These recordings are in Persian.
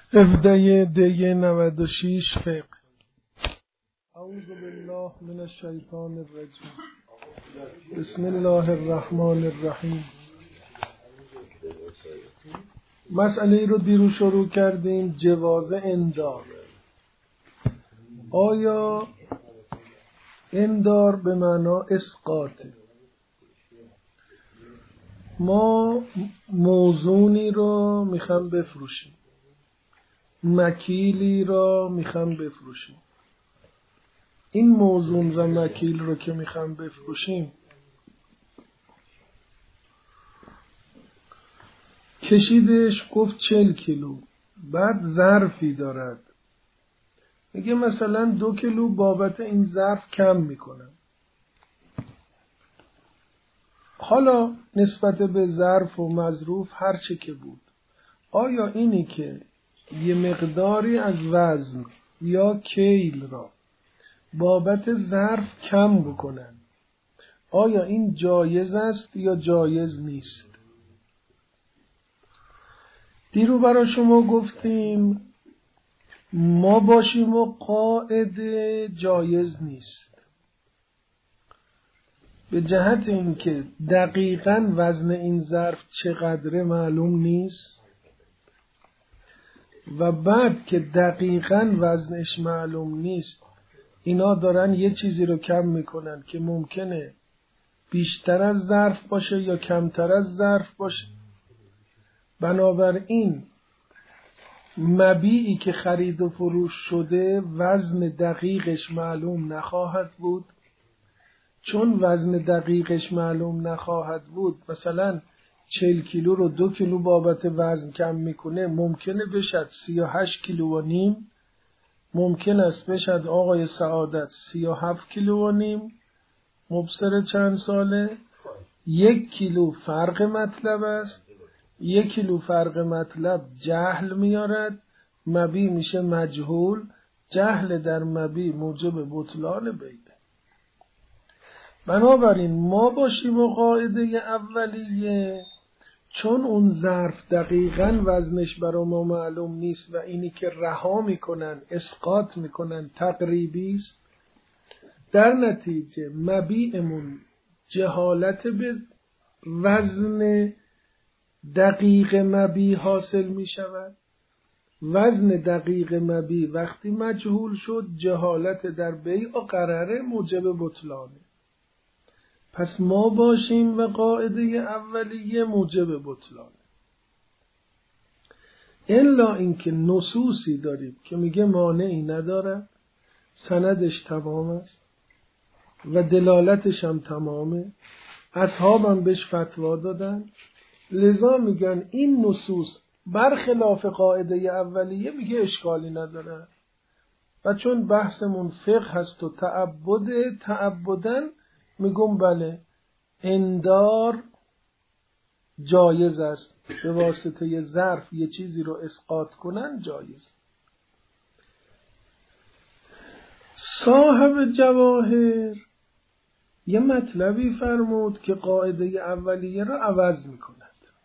17 96 فقه. اعوذ بالله من الشیطان الرجیم. بسم الله الرحمن الرحیم. مسئله رو دیروز شروع کردیم، جواز اندار. آیا اندار به معنا اسقاطه؟ ما موزونی رو میخوام بفروشیم، مکیلی را میخوام بفروشیم. این موزون و مکیل رو که میخوام بفروشیم، کشیدش گفت 40 کیلو، بعد ظرفی دارد، میگه مثلا 2 کیلو بابت این ظرف کم میکنم. حالا نسبت به ظرف و مظروف هر چه که بود، آیا اینی که یه مقداری از وزن یا کیل را بابت ظرف کم بکنن، آیا این جایز است یا جایز نیست؟ دیرو برای شما گفتیم ما باشیم و قاعده جایز نیست، به جهت اینکه دقیقاً وزن این ظرف چقدره معلوم نیست، و بعد که دقیقاً وزنش معلوم نیست، اینا دارن یه چیزی رو کم میکنن که ممکنه بیشتر از ظرف باشه یا کمتر از ظرف باشه. بنابراین مبیعی که خرید و فروش شده وزن دقیقش معلوم نخواهد بود. چون وزن دقیقش معلوم نخواهد بود، مثلا 40 کیلو رو 2 کیلو بابت وزن کم میکنه، ممکنه بشد 38 کیلو و نیم، ممکن است بشد آقای سعادت 37 کیلو و نیم، مبصر چند ساله. 1 کیلو فرق مطلب است. 1 کیلو فرق مطلب جهل میارد، مبیع میشه مجهول. جهل در مبیع موجب بطلان بیع. بنابراین ما باشیم و قاعده اولیه، چون اون ظرف دقیقاً وزنش برای ما معلوم نیست و اینی که رها میکنن اسقاط میکنن تقریبی است، در نتیجه مبیعمون جهالت به وزن دقیق مبیع حاصل میشود. وزن دقیق مبیع وقتی مجهول شد، جهالت در بیع و قراره موجب بطلانه. پس ما باشیم و قاعده اولیه موجب بطلانه. الا اینکه نصوصی داریم که میگه مانعی نداره، سندش تمام است و دلالتش هم تمامه، اصحابم بهش فتوا دادن، لذا میگن این نصوص برخلاف قاعده اولیه، میگه اشکالی نداره. و چون بحثمون فقه هست و تعبدن میگم بله، اندار جایز است، به واسطه یه ظرف یه چیزی رو اسقاط کنن جایز. صاحب جواهر یه مطلبی فرمود که قاعده اولیه رو عوض میکند.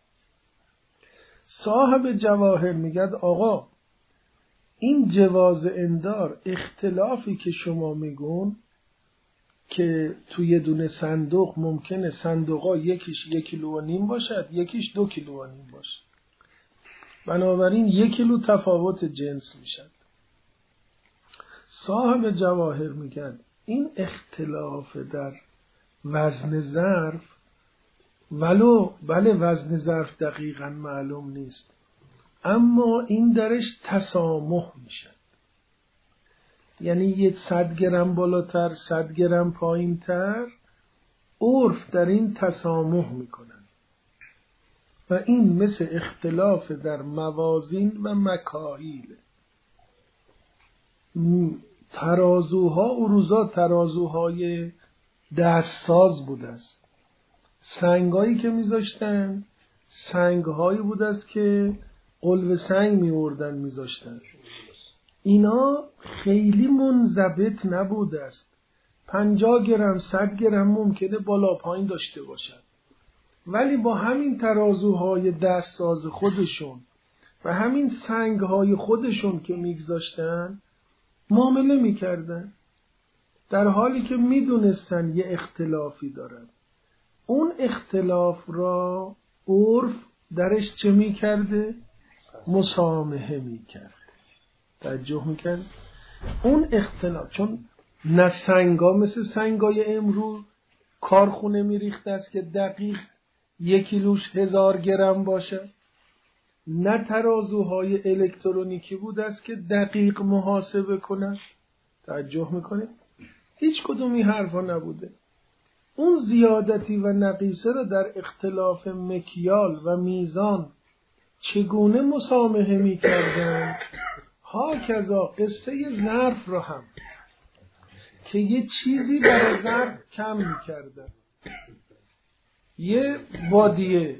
صاحب جواهر میگد آقا این جواز اندار اختلافی که شما میگون که توی یه دونه صندوق ممکنه صندوقا یکیش 1.5 کیلو باشد، یکیش 2 کیلو باشه، بنابراین 1 کیلو تفاوت جنس میشد. صاحب جواهر میگن این اختلاف در وزن ظرف، بله وزن ظرف دقیقا معلوم نیست، اما این درش تسامح میشه. یعنی یه 100 گرم بالاتر 100 گرم پایین تر، عرف در این تسامح میکنن و این مثل اختلاف در موازین و مکاهیل. ترازوها اون روزا ترازوهای دستساز بود است. سنگایی که میذاشتن سنگهایی بود است که قلب سنگ میوردن میذاشتن. اینا خیلی منضبط نبوده است. 50 گرم 100 گرم ممکنه بالا پایین داشته باشد، ولی با همین ترازوهای دستساز خودشون و همین سنگ‌های خودشون که میگذاشتن معامله میکردن، در حالی که میدونستن یه اختلافی دارن. اون اختلاف را عرف درش چه میکرده؟ مسامحه میکرد. توجه میکرد؟ اون اختلاف، چون نه سنگا مثل سنگای امروز کارخونه میریخته است که دقیق 1 کیلوش 1000 گرم باشه، نه ترازوهای الکترونیکی بود است که دقیق محاسبه کنن. توجه میکنه؟ هیچ کدوم این حرفا نبوده. اون زیادتی و نقیصه را در اختلاف مکیال و میزان چگونه مسامحه میکردن، هاکذا قصه ظرف را هم که یه چیزی برای ظرف کم میکردن، یه بادیه،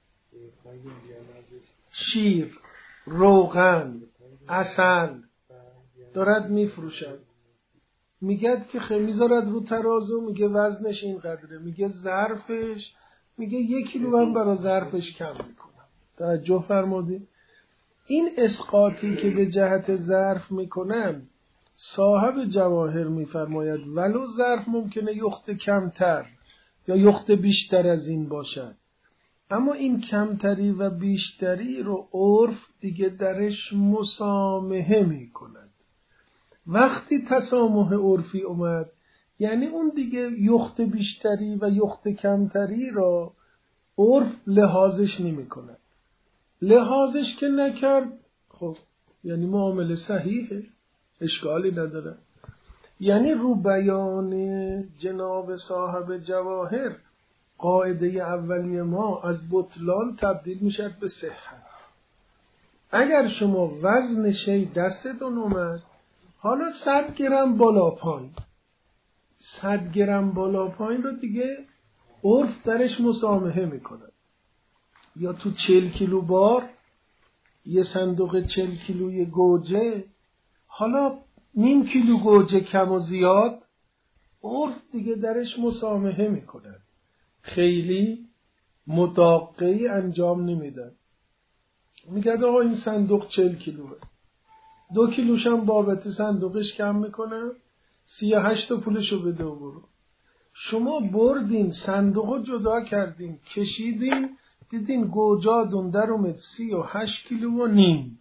شیر، روغن، عسل دارد میفروشد، میگه که میذارد رو ترازو، میگه وزنش اینقدره، میگه ظرفش، میگه 1 کیلو هم برای ظرفش کم میکنم. توجه فرمودید؟ این اسقاطی که به جهت ظرف میکنن صاحب جواهر میفرماید ولو ظرف ممکنه یخت کمتر یا یخت بیشتر از این باشد، اما این کمتری و بیشتری رو عرف دیگه درش مسامحه میکند. وقتی تسامح عرفی اومد یعنی اون دیگه یخت بیشتری و یخت کمتری را عرف لحاظش نمی کند. لحاظش که نکرد خب یعنی معامله صحیحه، اشکالی نداره. یعنی رو بیان جناب صاحب جواهر قاعده اولی ما از بطلان تبدیل میشد به صحت. اگر شما وزن شی دستتون اومد، حالا 100 گرم بالا پایین، 100 گرم بالا پایین رو دیگه عرف درش مسامحه میکنه. یا تو 40 کیلو بار یه صندوق 40 کیلوی گوجه، حالا نیم کیلو گوجه کم و زیاد عرف دیگه درش مسامحه میکنه، خیلی مداقعی انجام نمیدن. میگه آقا این صندوق 40 کیلوه، 2 کیلوش هم بابت صندوقش کم میکنم، 38 تا پولشو بده و برو. شما بردین صندوقو جدا کردین، کشیدین، دیدین گوجادون در اومد 38 کیلو و نیم،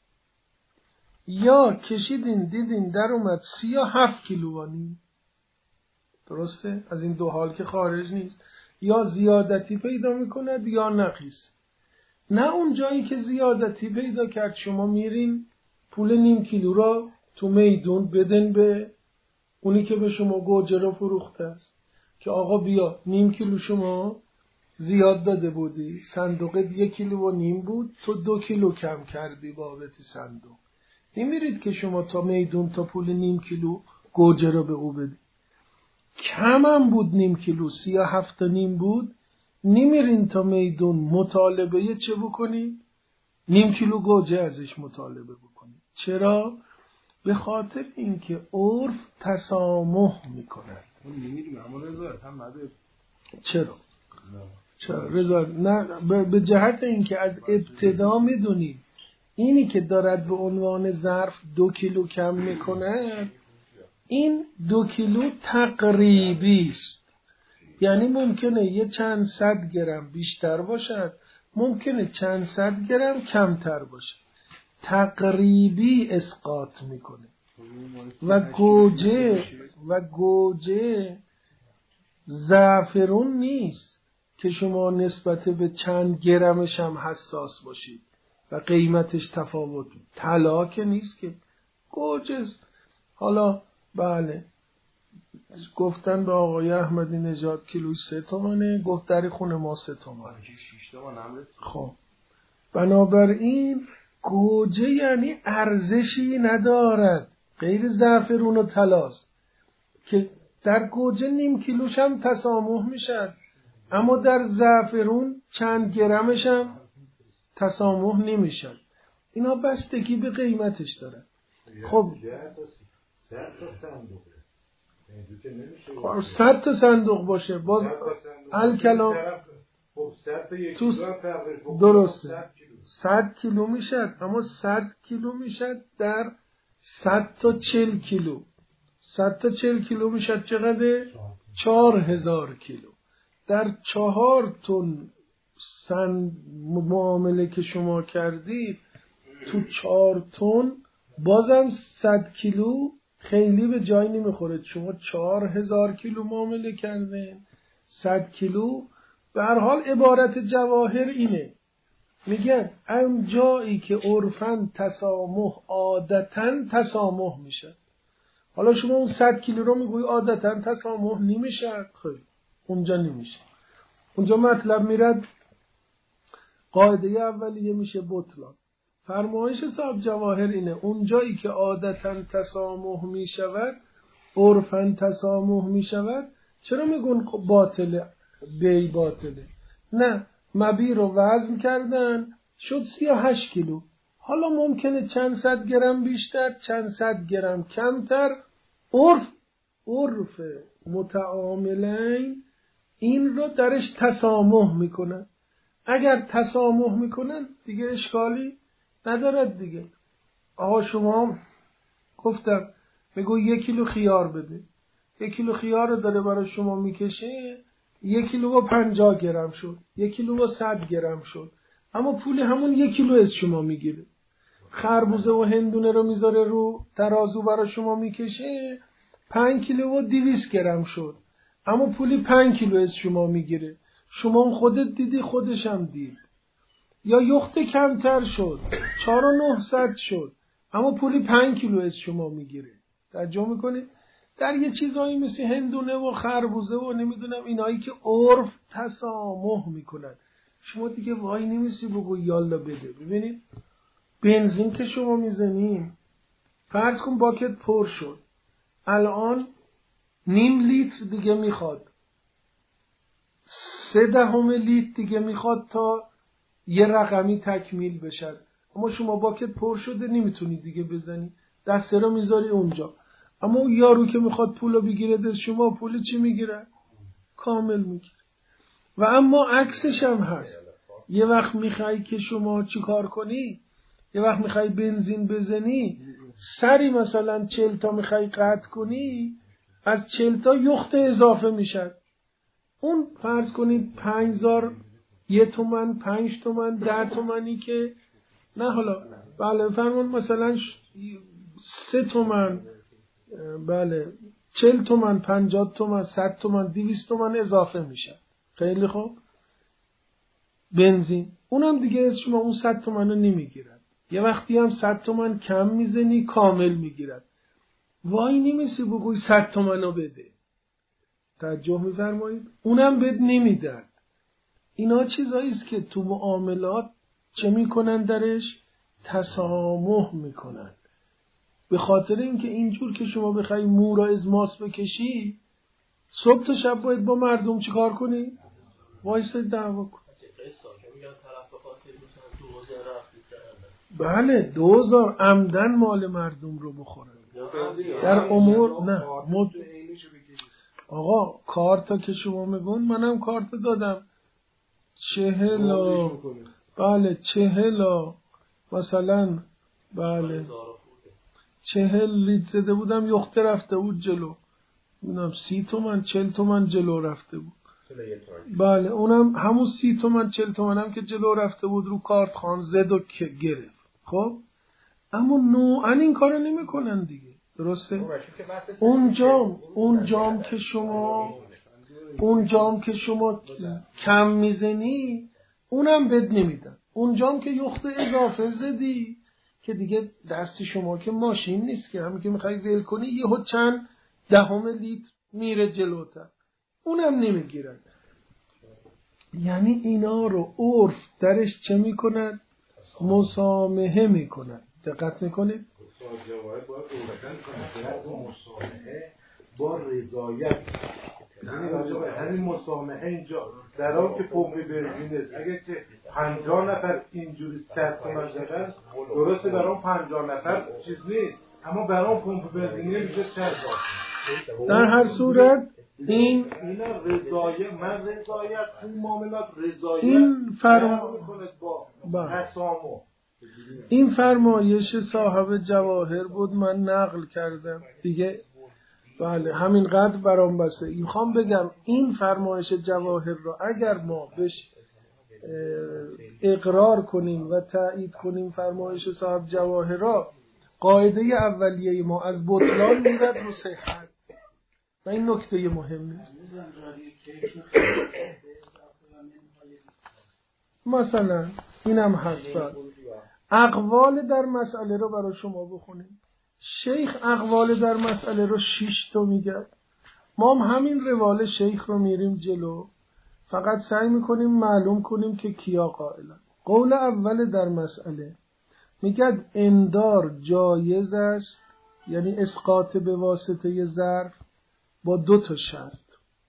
یا کشیدین دیدین در اومد 37 کیلو و نیم. درسته؟ از این دو حال که خارج نیست، یا زیادتی پیدا میکند یا نقیص. نه اون جایی که زیادتی پیدا کرد شما میرین پول نیم کیلو را تو میدون بدن به اونی که به شما گوجه رو فروخته است که آقا بیا نیم کیلو شما زیاد داده بودی، صندوقت 1 کیلو و نیم بود، تو 2 کیلو کم کردی بابت صندوق. نمیرید که شما تا میدون تا پول نیم کیلو گوجه رو به او بدی. کم هم بود نیم کیلو، 37 تا نیم بود، نمیرین تا میدون مطالبه چه بکنید؟ نیم کیلو گوجه ازش مطالبه بکنید. چرا؟ به خاطر اینکه عرف تسامح میکند. چرا؟ رضا نه، به جهت اینکه از ابتدا میدونید اینی که دارد به عنوان ظرف 2 کیلو کم میکند، این 2 کیلو تقریبی است. یعنی ممکنه یه چند صد گرم بیشتر باشد، ممکنه چند صد گرم کمتر باشد. تقریبی اسقاط میکنه. و گوجه زعفرون نیست که شما نسبت به چند گرمش هم حساس باشید و قیمتش تفاوت. طلا که نیست که، گوجه است. حالا بله گفتن به آقای احمدی نژاد کیلوش 3 تومنه، گفت در خونه ما 3 تومنه. خب بنابراین گوجه یعنی ارزشی ندارد، غیر زعفرون و طلاست که در گوجه نیم کیلوش هم تسامح میشد، اما در زعفرون چند گرمش هم تسامح نمیشد. اینا بستگی به قیمتش داره. خب 100 تا صندوق باشه باز الکلام تو درسته، 100 کیلو میشد، اما 100 کیلو میشد در 100 تا 40 کیلو. 100 تا 40 کیلو میشد چقدر؟ 4000 کیلو. در 4 تن سن معامله که شما کردید تو 4 تن بازم 100 کیلو خیلی به جای نمیخوره. شما 4000 کیلو معامله کردین، 100 کیلو. به هر حال عبارت جواهر اینه، میگن اون جایی که عرفاً تسامح عادتاً تسامح میشه. حالا شما اون 100 کیلو رو میگوی عادتاً تسامح نمیشه، خیلی اونجا نمیشه. اونجا مطلب میرد قاعده اولیه میشه بطلان. فرمایش صاحب جواهر اینه اون جایی که عادتاً تسامح میشود، عرفاً تسامح میشود، چرا میگن باطله؟ بی باطله. نه، مبی رو وزن کردن شد 38 کیلو. حالا ممکنه چند صد گرم بیشتر، چند صد گرم کمتر. عرف متعاملین این رو درش تسامح میکنن. اگر تسامح میکنن دیگه اشکالی ندارد دیگه. آقا شما گفتم بگو 1 کیلو خیار بده، 1 کیلو خیار رو داره برای شما میکشه، 1 کیلو و 50 گرم شد، 1 کیلو و 100 گرم شد، اما پول همون 1 کیلو از شما میگیره. خربوزه و هندونه رو میذاره رو ترازو برای شما میکشه، 5 کیلو و 200 گرم شد، اما پولی 5 کیلو از شما میگیره. شما خودت دیدی، خودش هم دید. یا یخت کمتر شد، 4900 شد، اما پولی 5 کیلو از شما میگیره. توجه میکنید؟ در یه چیزایی مثل هندونه و خربوزه و نمیدونم اینایی که عرف تسامح میکنن، شما دیگه وای نمیسی بگو یالا بده. ببینید بنزین که شما میزنیم، فرض کن باکت پر شد، الان نیم لیتر دیگه میخواد، 0.3 لیتر دیگه میخواد تا یه رقمی تکمیل بشه. اما شما باکت پر شده نمیتونی دیگه بزنی، دسته رو میذاری اونجا. اما اون یارو که میخواد پولو بگیره دست شما، پول چی میگیره؟ کامل میگیره. و اما عکسش هم هست. یه وقت میخوای که شما چی کار کنی، یه وقت میخوای بنزین بزنی، سری مثلا 40 تا میخوای قطع کنی، از 40 تا یخت اضافه میشه. اون فرض کنید 5000، 1 تومن، 5 تومن، 10 تومنی که نه، حالا بله فرمون مثلا 3 تومن، بله 40 تومن، 50 تومن، 100 تومن، 200 تومن اضافه میشه. خیلی خوب. بنزین اونم دیگه از شما اون 100 تومن رو نمیگیرد. یه وقتی هم 100 تومن کم میزنی کامل میگیرد. وای نمیسی بگوی 100 تومن رو بده. توجه میفرمایید؟ اونم بد نمیدن. اینا چیزاییست که تو معاملات چه میکنن درش؟ تسامح میکنن. به خاطر اینکه اینجور که شما بخوای مو را از ماس بکشی، صبح تا شب باید با مردم چیکار کنی؟ وایسا دعوا کن. بله 2000 عمدن مال مردم رو بخورن در امور. نه آقا کارتا که شما میگون، منم کارت دادم 40 بله 40 مثلا، بله 40 لیتر زده بودم، یخته رفته بود جلو، اونم 30 تومن 40 تومن جلو رفته بود. بله اونم همون 30 تومن 40 تومن هم که جلو رفته بود رو کارت خان زد و گرفت. خب اما نوعا این کارو نمی کنن دیگه. درسته؟ اون جام که شما کم میزنی اونم بد نمیدن. اون جام که یخت اضافه زدی که دیگه دست شما که ماشین نیست که همین که میخوای ویل کنی یهو چند دهم لیتر میره جلوتر، اونم نمیگیرن. یعنی اینا رو عرف درش چه میکنن؟ مسامحه میکنن. دقت میکنید؟ با رضایت. همین مسامحه اینجا در حال که پمپ بنزین است، اگه که 50 نفر اینجوری 100 تومن زدن، درسته برام 50 نفر چیز نیست، اما برام پمپ بنزینی میشه 100. در هر صورت این رضایت، من رضایت تو معاملات رضایت این میکنه با تسامح. این فرمایش صاحب جواهر بود، من نقل کردم دیگه. بله همین قدر برام بسه. میخوام بگم این فرمایش جواهر را اگر ما بهش اقرار کنیم و تایید کنیم فرمایش صاحب جواهر را، قاعده اولیه ما از بطلان میرد رو صحت و این نکته مهمی است. مثلا اینم هست. اقوال در مسئله رو برای شما بخونیم. شیخ اقوال در مسئله رو 6 تا میگه. ما هم همین روال شیخ رو میریم جلو، فقط سعی میکنیم معلوم کنیم که کیا قائلن. قول اول در مسئله میگه اندار جایز است، یعنی اسقاط به واسطه ظرف، با 2 تا شرط.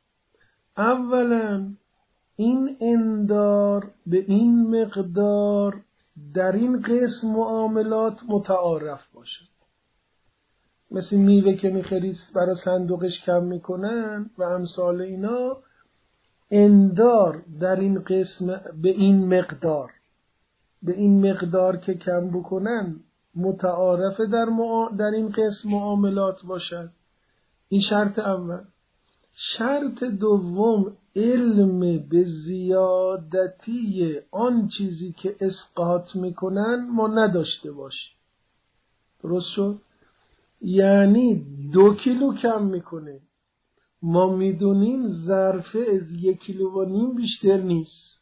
اولا این اندار به این مقدار در این قسم معاملات متعارف باشه. مثل میوه که میخرید برای صندوقش کم میکنن و امثال اینا، اندار در این قسم به این مقدار که کم بکنن متعارف در این قسم معاملات باشد. این شرط اول. شرط دوم علم به زیادتی آن چیزی که اسقاط میکنن ما نداشته باشیم. درست شد؟ یعنی 2 کیلو کم میکنه، ما میدونیم ظرفه از 1.5 کیلو بیشتر نیست.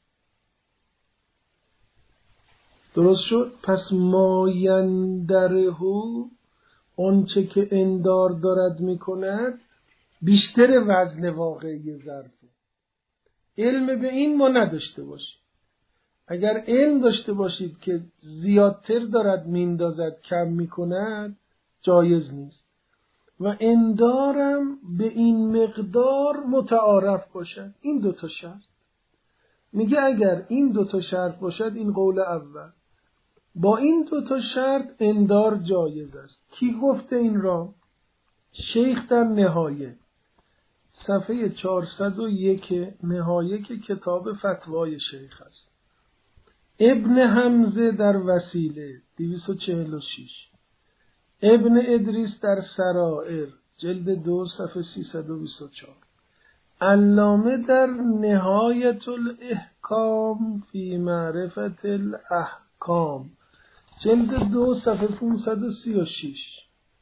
درست شد؟ پس مایندرهو آنچه که اندار دارد میکند بیشتر وزن واقعی ظرفه. علم به این ما نداشته باشید. اگر علم داشته باشید که زیادتر دارد میندازد کم میکند، جایز نیست. و اندارم به این مقدار متعارف باشد. این 2 تا شرط. میگه اگر این 2 تا شرط باشد، این قول اول، با این 2 تا شرط اندار جایز است. کی گفته این را؟ شیخ در نهایه، صفحه 401 نهایه که کتاب فتوای شیخ است. ابن حمزه در وسیله 246، ابن ادریس در سرائر جلد 2 صفحه 324، علامه در نهایت الاحکام فی معرفت الاحکام جلد 2 صفحه 536.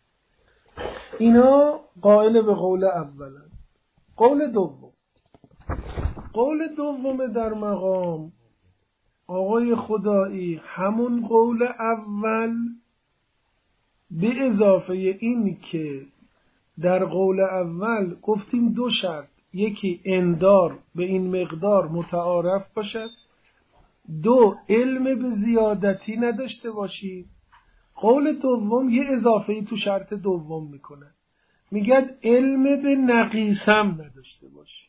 اینا قائل به قول اولن. قول دوم در مقام آقای خدایی همون قول اول، به اضافه این که در قول اول گفتیم 2 شرط، یکی اندار به این مقدار متعارف باشد، 2 علم به زیادتی نداشته باشید. قول دوم یه اضافه تو شرط دوم میکنه، میگه علم به نقیصم نداشته باشید.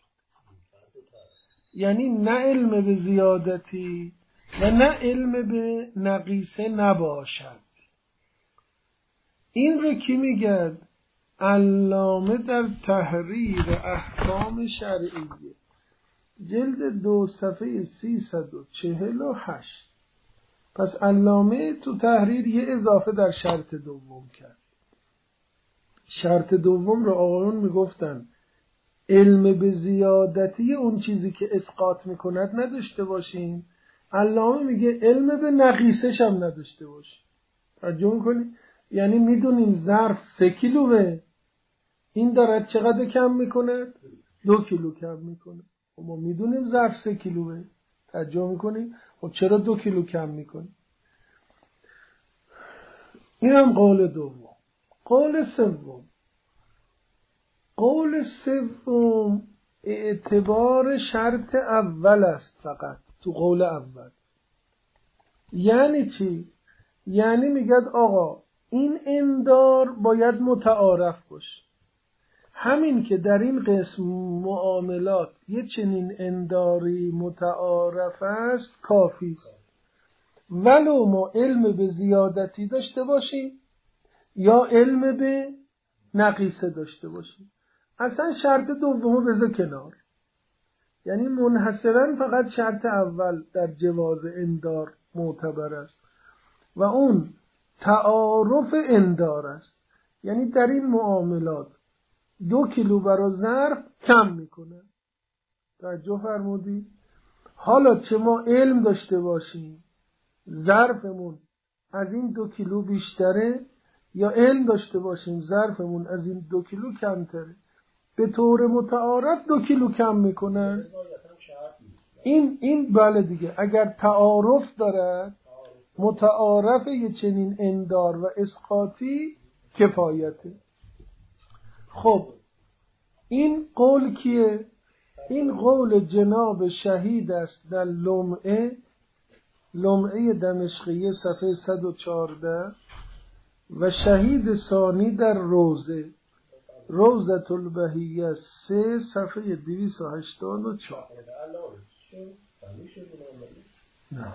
یعنی نه علم به زیادتی و نه علم به نقیصه نباشد. این رو کی میگه؟ علامه در تحریر احکام شرعیه جلد 2 صفحه 348. پس علامه تو تحریر یه اضافه در شرط دوم کرد. شرط دوم رو آقایون میگفتن علم به زیادتی اون چیزی که اسقاط میکند نداشته باشیم. علامه میگه علم به نقیصش هم نداشته باشیم. توجه میکنی؟ یعنی میدونیم ظرف 3 کیلوه، این دارد چقدر کم میکنه؟ 2 کیلو کم میکنه. ما میدونیم ظرف 3 کیلوه. توجه میکنی؟ خب چرا 2 کیلو کم میکنه؟ این هم قول دوم. قول سوم اعتبار شرط اول است فقط تو قول اول. یعنی چی؟ یعنی میگد آقا این اندار باید متعارف باشه. همین که در این قسم معاملات یه چنین انداری متعارف است کافی است، ولو ما علم به زیادتی داشته باشیم یا علم به نقیصه داشته باشیم. اصلا شرط دومو بذار کنار، یعنی منحصرا فقط شرط اول در جواز اندار معتبر است و اون تعارف اندار است. یعنی در این معاملات 2 کیلو برای ظرف کم میکنه. توجه فرمودی؟ حالا چه ما علم داشته باشیم ظرفمون از این 2 کیلو بیشتره یا علم داشته باشیم ظرفمون از این 2 کیلو کمتره، به طور متعارف 2 کیلو کم میکنن. این بله دیگه، اگر تعارف دارد متعارف یه چنین اندار و اسقاطی کفایته. خب این قول کیه؟ این قول جناب شهید است در لمعه دمشقیه صفحه 114 و شهید ثانی در روضة البهیه 3 صفحه 284. نه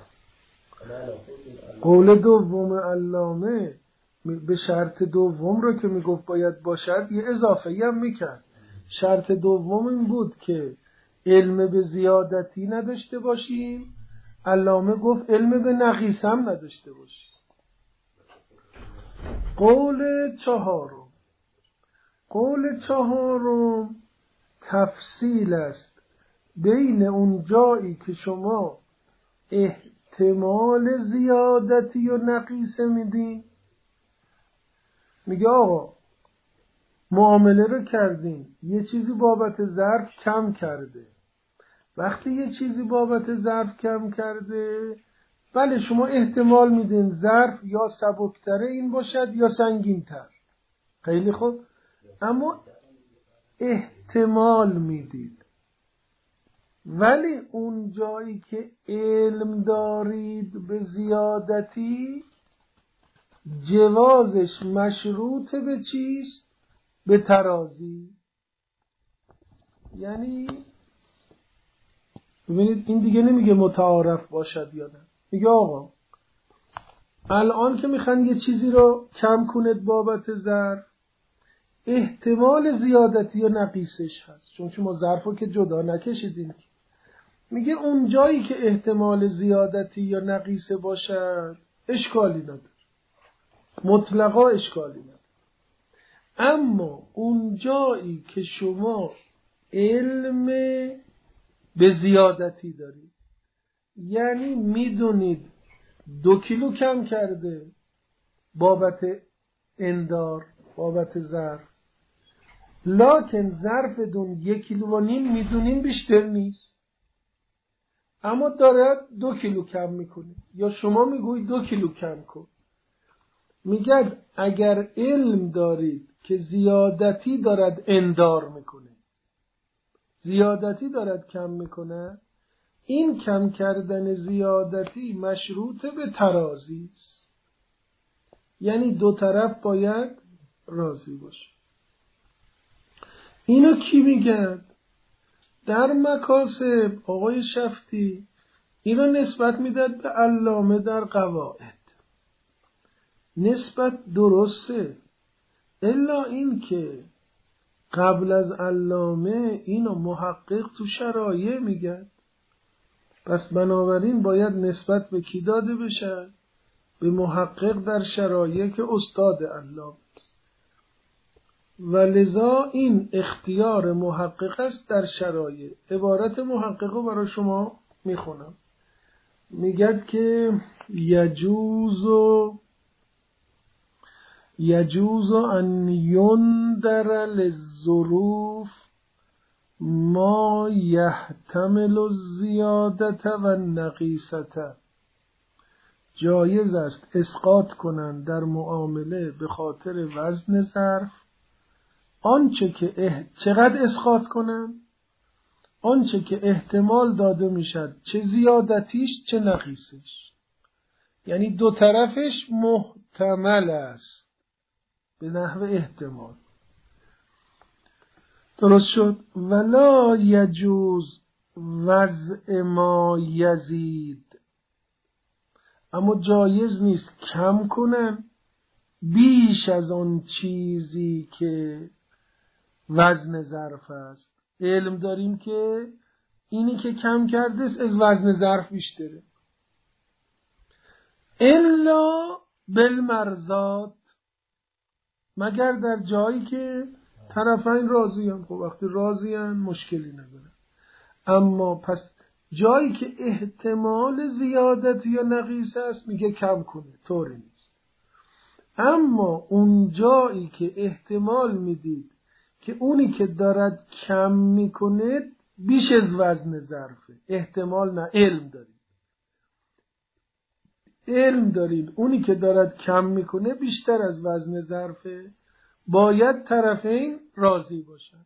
قول دوم علامه به شرط دوم رو که میگفت باید باشد یه اضافه هم میکرد. شرط دوم این بود که علم به زیادتی نداشته باشیم، علامه گفت علم به نقیص هم نداشته باشیم. قول چهارم تفصیل است بین اون جایی که شما احتمال زیادتی و نقیصه میدین. میگه آقا معامله رو کردیم، یه چیزی بابت ظرف کم کرده. وقتی یه چیزی بابت ظرف کم کرده، بله شما احتمال میدین ظرف یا سبکتره این باشد یا سنگینتر. خیلی خوب، اما احتمال میدید. ولی اون جایی که علم دارید به زیادتی، جوازش مشروط به چیست؟ به ترازی. یعنی ببینید این دیگه نمیگه متعارف باشد یا نه، میگه آقا الان که میخوان یه چیزی رو کم کنید بابت ظرف، احتمال زیادتی یا نقیصش هست، چون شما ظرف رو که جدا نکشیدین. میگه اون جایی که احتمال زیادتی یا نقیصه باشد اشکالی نداره، مطلقا اشکالی نداره. اما اون جایی که شما علم به زیادتی دارید، یعنی میدونید 2 کیلو کم کرده بابت اندار، بابت ظرف، لکن ظرف دون 1.5 کیلو میدونین بیشتر نیست، اما داره 2 کیلو کم میکنه، یا شما میگوید 2 کیلو کم کن. میگه اگر علم دارید که زیادتی دارد اندار میکنه، زیادتی دارد کم میکنه، این کم کردن زیادتی مشروط به ترازی است، یعنی دو طرف باید راضی باشه. اینو کی میگن؟ در مکاسب آقای شفتی اینو نسبت میداد به علامه در قواعد. نسبت درسته، الا این که قبل از علامه اینو محقق تو شرایع میگن، پس بنابراین باید نسبت به کی داده بشه؟ به محقق در شرایع که استاد علامه است. و لذا این اختیار محقق است در شرایع. عبارت محقق رو برای شما میخونم. میگد که یجوز ان یندر للظروف ما یحتمل الزیادت و النقیصت. جایز است اسقاط کنند در معامله به خاطر وزن ظرف آنچه که چقدر اسقاط کنند؟ آنچه که احتمال داده میشد، چه زیادتیش چه نقیصش، یعنی دو طرفش محتمل است به نحو احتمال. درست شد؟ ولا یجوز وضع ما یزید، اما جایز نیست کم کنن بیش از آن چیزی که وزن ظرف است. علم داریم که اینی که کم کرده از وزن ظرف بیشتره. الا بالمرضات، مگر در جایی که طرفین راضیان. خب وقتی راضیان مشکلی نداره. اما پس جایی که احتمال زیادت یا نقیص است میگه کم کنه، طوری نیست. اما اون جایی که احتمال میدید که اونی که دارد کم میکنه بیش از وزن ظرفه، احتمال نه، علم دارید اونی که دارد کم میکنه بیشتر از وزن ظرفه، باید طرفین راضی باشن.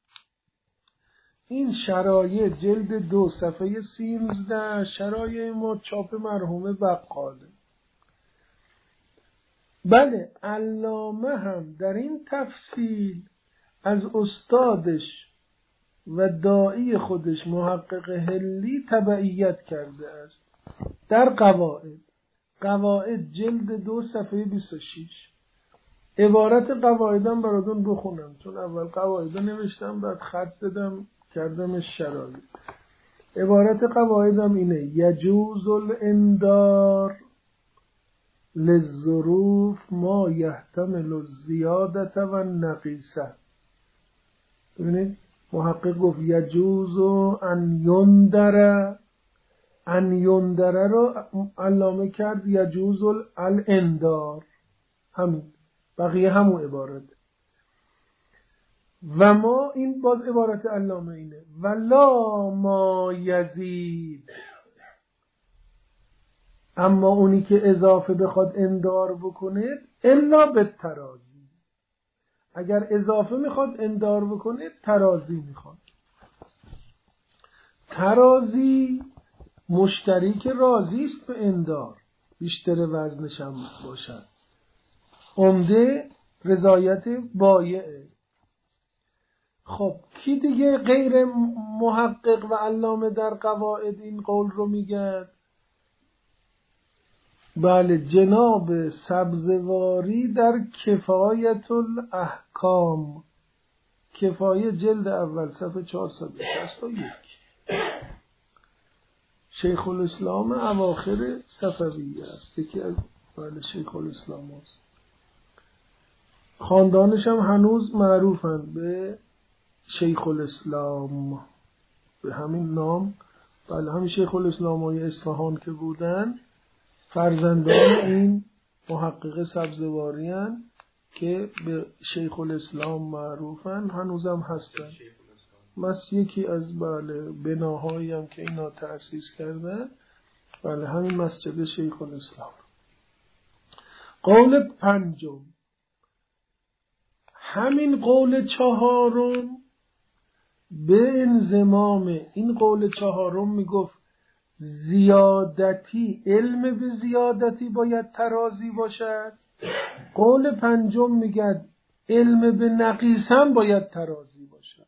این شرایع جلد 2 صفحه 13 شرایع ما چاپ مرحوم بقاله. بله علامه هم در این تفصیل از استادش و داعی خودش محقق هلی تبعیت کرده است. در قواعد جلد 2 صفحه 26 عبارت قواعدم براتون بخونم، چون اول قواعد نوشتم بعد خط زدم کردمش شرایط. عبارت قواعدم اینه: یجوز الانذار للظروف ما یحتمل الزیادة و النقیصه. ببینید محقق گفت یجوز ان یندر رو علامه کرد یجوز الانذار، همین بقیه همون عبارت. و ما این باز عبارت علامه اینه ولا ما یزید، اما اونی که اضافه بخواد انذار بکنه الا بالترازی، اگر اضافه میخواد انذار بکنه ترازی میخواد. ترازی مشتری راضی است به انذار، بیشتر وزنش هم باشد. عمده رضایت بایعه. خب کی دیگه غیر محقق و علامه در قواعد این قول رو میگه؟ بله جناب سبزواری در کفایت الاحکام، کفایه جلد اول صفحه 461. شیخ الاسلام اواخر صفویه است، یکی از بله شیخ الاسلام است. خاندانش هم هنوز معروفند به شیخ الاسلام، به همین نام. بله همین شیخ الاسلام های اصفهان که بودن فرزندان این محقق سبزواری هستند که به شیخ الاسلام معروفن، هنوزم هستن. یکی از بله بناهایی هم که اینا تأسیس کردن بله همین مسجد شیخ الاسلام. قول پنجم، همین قول چهارم به انضمام این قول چهارم میگفت زیادتی، علم به زیادتی باید ترازی باشد. قول پنجم میگه علم به نقیص هم باید ترازی باشد.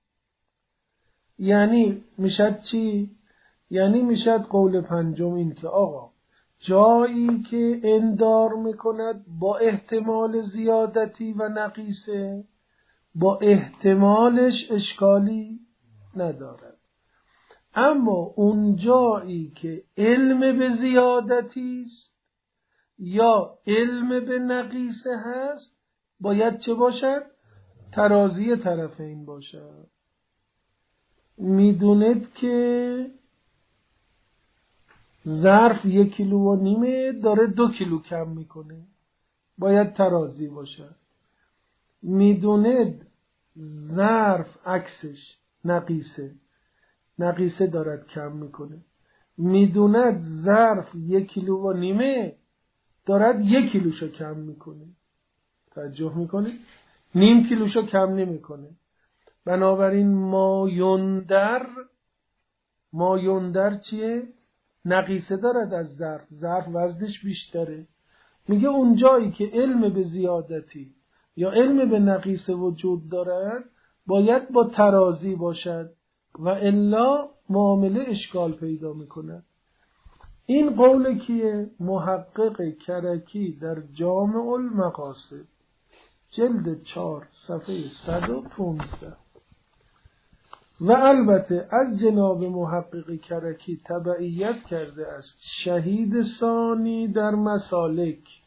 یعنی میشد چی؟ یعنی میشد قول پنجم این که آقا جایی که انذار میکند با احتمال زیادتی و نقیصه، با احتمالش اشکالی ندارد. اما اون جایی که علم به زیادتی است یا علم به نقیصه هست باید چه باشد؟ ترازی طرفین باشد. میدونید که ظرف 1.5 کیلو داره 2 کیلو کم میکنه، باید ترازی باشد. میدونید ظرف عکسش نقیصه دارد کم میکنه. میدوند ظرف 1.5 کیلو دارد 1 کیلوشو کم میکنه. توجه میکنه؟ 0.5 کیلوشو کم نمیکنه. بنابراین ما یندر چیه؟ نقیصه دارد از ظرف وزنش بیشتره. میگه اون جایی که علم به زیادتی یا علم به نقیصه وجود دارد باید با ترازی باشد و الا معامله اشکال پیدا میکند. این قول کیه؟ محقق کرکی در جامع المقاصد. جلد 4 صفحه 115. و البته از جناب محقق کرکی تبعیت کرده است شهید ثانی در مسالک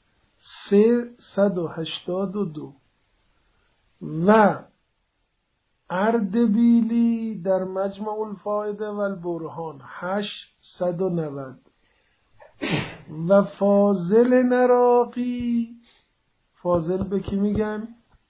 382 و اردبیلی در مجمع الفائده و البرهان 890 و فاضل نراقی، فاضل به کی میگن؟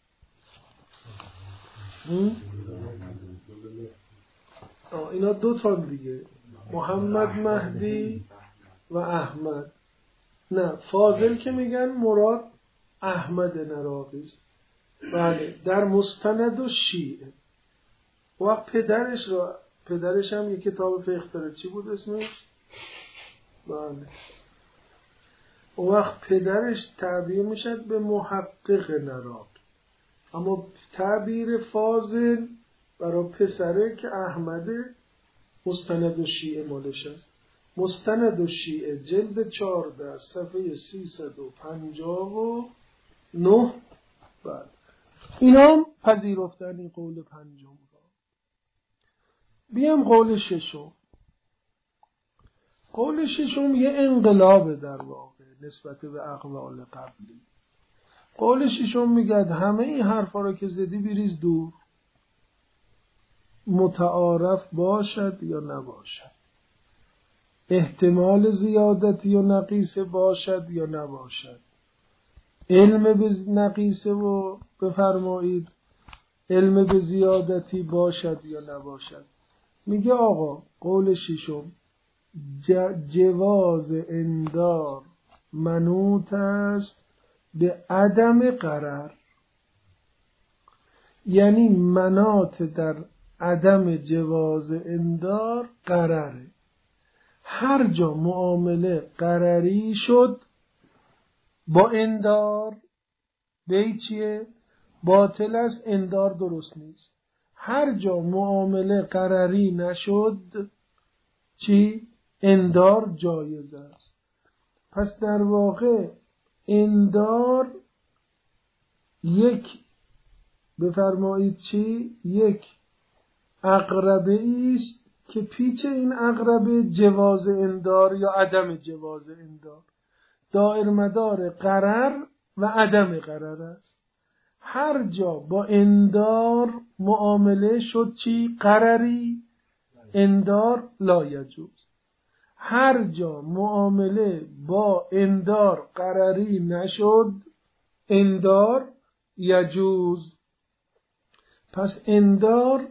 اینا دو تا دیگه، محمد مهدی و احمد. نه، فاضل که میگن مراد احمد نراقی است. بله، در مستند و شیعه. و پدرش هم یک کتاب فقه داره، چی بود اسمش؟ بله. اون وقت پدرش تعبیر میشد به محقق نراقی، اما تعبیر فاضل برای پسره که احمد مستند و شیعه مالش است. مستند و شیعه جلد 14 صفحه 359. بعد اینا پذیرفتن این قول پنجم را. بیام قول ششم. قول ششم یه انقلاب در واقع نسبت به اقوال قبلی. قول ششم میگه همه این حرفا رو که زدی بریز دور، متعارف باشد یا نباشد، احتمال زیادتی و نقیصه باشد یا نباشد، علم به نقیصه و بفرمایید علم به زیادتی باشد یا نباشد. میگه آقا قول ششم جواز اندار منوط است به عدم قرار، یعنی مناط در عدم جواز اندار قراره. هر جا معامله قراری شد با اندار به چیه؟ باطل است، اندار درست نیست. هر جا معامله قراری نشد چی؟ اندار جایز است. پس در واقع اندار یک بفرمایید چی؟ یک عقربه است که پیچ این عقربه جواز اندار یا عدم جواز اندار، دائر مدار قرار و عدم قرار است. هر جا با اندار معامله شد چی؟ قراری، اندار لا یجوز. هر جا معامله با اندار قراری نشد اندار یجوز. پس اندار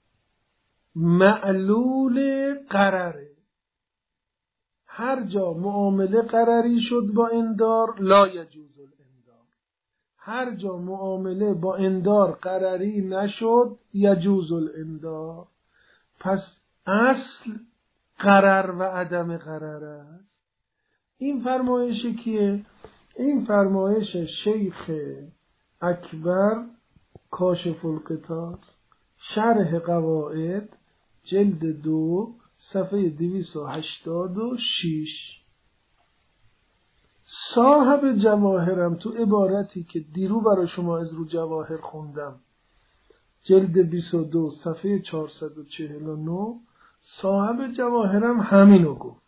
معلول قراره. هر جا معامله قراری شد با اندار لا یجوز الاندار. هر جا معامله با اندار قراری نشد یجوز الاندار. پس اصل قرار و عدم قرار است. این فرمایش کیه؟ این فرمایش شیخ اکبر کاشف القطاع شرح قواعد جلد 2 صفحه 286. صاحب جواهرم تو عبارتی که دیرو برای شما از رو جواهر خوندم جلد 22 صفحه 449 صاحب جواهرم همینو گفت.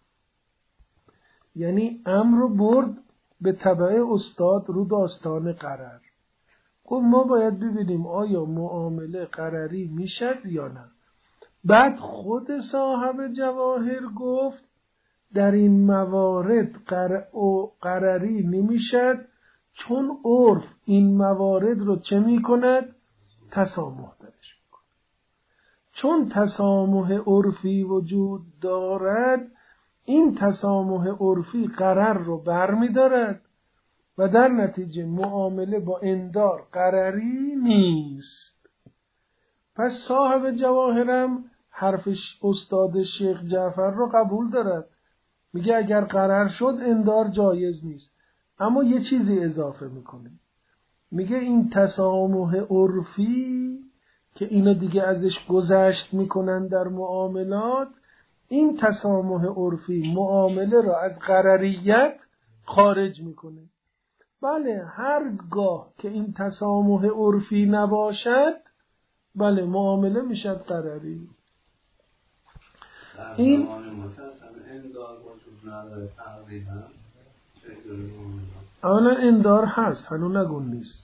یعنی امر رو برد به تبع استاد رو داستان قرار. گفت ما باید ببینیم آیا معامله قراری میشد یا نه. بعد خود صاحب جواهر گفت در این موارد قراری نمیشد، چون عرف این موارد رو چه میکند؟ تسامح درش میکند. چون تسامح عرفی وجود دارد، این تسامح عرفی قرار رو برمیدارد و در نتیجه معامله با اندار قراری نیست. پس صاحب جواهرم حرفش استاد شیخ جعفر رو قبول دارد، میگه اگر قرار شد اندار جایز نیست، اما یه چیزی اضافه میکنه، میگه این تسامح عرفی که اینا دیگه ازش گذشت میکنن در معاملات، این تسامح عرفی معامله را از قرریت خارج میکنه. بله هرگاه که این تسامح عرفی نباشد بله معامله میشد قراری. این اولا اندار هست هنو نگون نیست.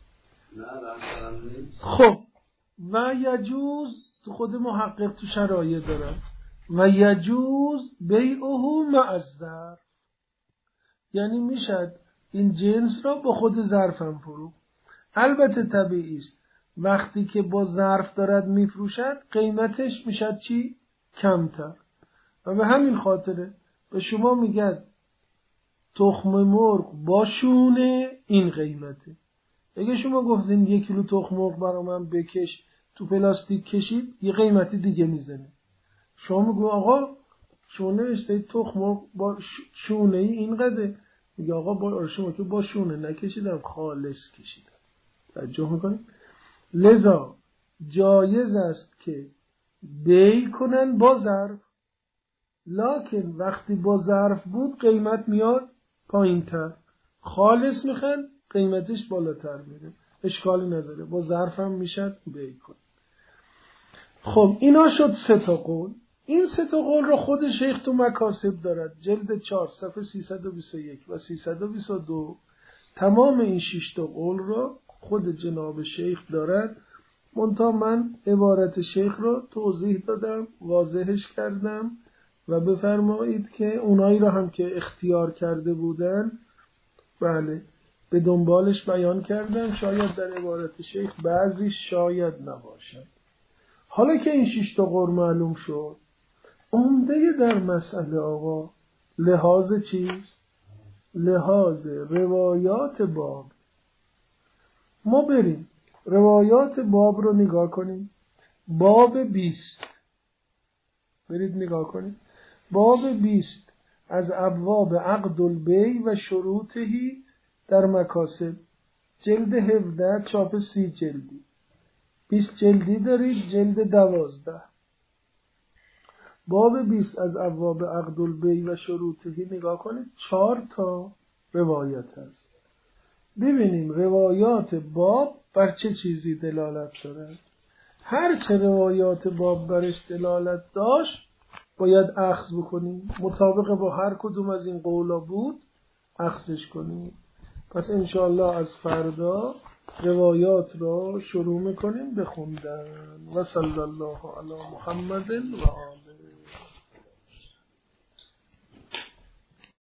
خب و یجوز تو خود محقق تو شرایط دارن و یجوز بیعه مع الظرف، یعنی میشد این جنس را با خود ظرف هم فرو. البته طبیعی است وقتی که با ظرف دارد میفروشد قیمتش میشد چی؟ کمتر. و به همین خاطره به شما میگن تخم مرغ با شونه این قیمته. اگه شما گفتین 1 کیلو تخم مرغ برا من بکش تو پلاستیک کشید یه قیمتی دیگه میزنه. شما میگو آقا شونه اشته تخم مرغ با شونه اینقدره، میگه آقا با شما که با شونه نکشیدم خالص کشیدم. توجه میکنید؟ لذا جایز است که بیع کنن با ظرف، لکن وقتی با ظرف بود قیمت میاد پایین تر، خالص میخن قیمتش بالاتر میره، اشکالی نداره، با ظرف هم میشد بیع کن. خب اینا شد 3 قول. این 3 قول رو خود شیخ تو مکاسب دارد، جلد 4 صفحه 321 و 322. تمام این 6 قول رو خود جناب شیخ دارد، منتها من عبارت شیخ رو توضیح دادم، واضحش کردم و بفرمایید که اونایی رو هم که اختیار کرده بودن بله به دنبالش بیان کردم. شاید در عبارت شیخ بعضی شاید نباشد. حالا که این 6 قول معلوم شد، عمده در مسئله آقا لحاظ چیست؟ لحاظ روایات باب. ما بریم روایات باب رو نگاه کنیم. باب 20 برید نگاه کنید. باب 20 از ابواب عقد البیع و شروطهی در مکاسب، جلد 17 چاپ 30 جلدی، 20 جلدی دارید، جلد 12. باب 20 از ابواب عقد البیع و شروطهی نگاه کنید، 4 تا روایت هست. ببینیم روایات باب بر چه چیزی دلالت دارد. هر چه روایات باب برش دلالت داشت باید اخذ بکنیم، مطابق با هر کدوم از این قولا بود اخذش کنیم. پس انشاءالله از فردا روایات را شروع میکنیم بخوندن. و صلی الله علی محمد و آله.